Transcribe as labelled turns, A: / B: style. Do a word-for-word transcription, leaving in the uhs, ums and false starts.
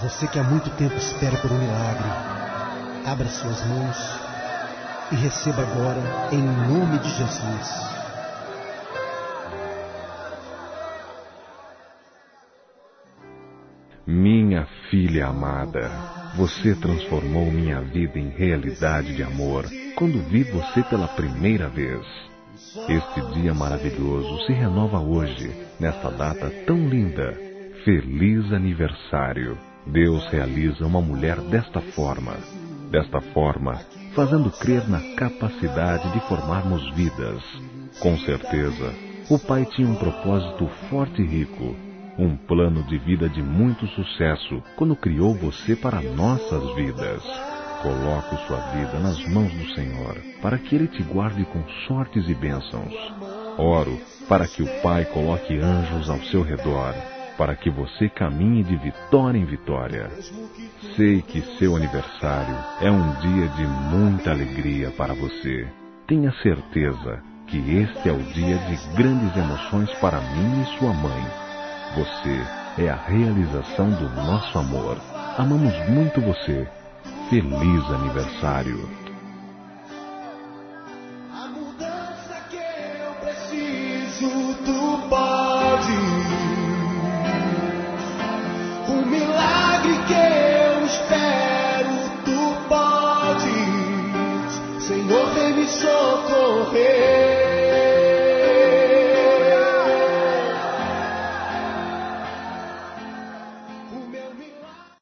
A: Você que há muito tempo espera por um milagre, abra suas mãos e receba agora, em nome de Jesus.
B: Minha filha amada, você transformou minha vida em realidade de amor quando vi você pela primeira vez. Este dia maravilhoso se renova hoje, nesta data tão linda. Feliz aniversário! Deus realiza uma mulher desta forma. Desta forma, fazendo crer na capacidade de formarmos vidas. Com certeza, o Pai tinha um propósito forte e rico. Um plano de vida de muito sucesso quando criou você para nossas vidas. Coloque sua vida nas mãos do Senhor, para que Ele te guarde com sortes e bênçãos. Oro para que o Pai coloque anjos ao seu redor, para que você caminhe de vitória em vitória. Sei que seu aniversário é um dia de muita alegria para você. Tenha certeza que este é o dia de grandes emoções para mim e sua mãe. Você é a realização do nosso amor. Amamos muito você. Feliz aniversário.
C: A mudança que eu preciso, tu pode. O milagre que eu espero, tu podes. Senhor, vem me socorrer.